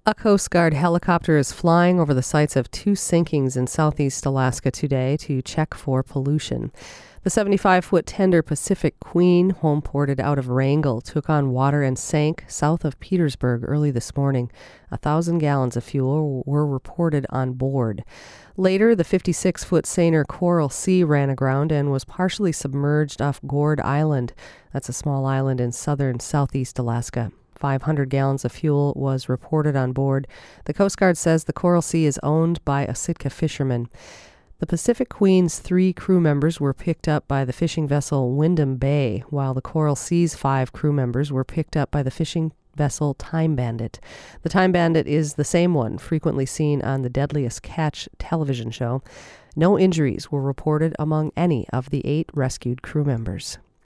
A Coast Guard helicopter is flying over the sites of two sinkings in southeast Alaska today to check for pollution. The 75-foot tender Pacific Queen, home ported out of Wrangell, took on water and sank south of Petersburg early this morning. 1,000 gallons of fuel were reported on board. Later, the 56-foot Saner Coral Sea ran aground and was partially submerged off Gourd Island. That's a small island in southern southeast Alaska. 500 gallons of fuel was reported on board. The Coast Guard says the Coral Sea is owned by a Sitka fisherman. The Pacific Queen's 3 crew members were picked up by the fishing vessel Windham Bay, while the Coral Sea's 5 crew members were picked up by the fishing vessel Time Bandit. The Time Bandit is the same one frequently seen on the Deadliest Catch television show. No injuries were reported among any of the 8 rescued crew members.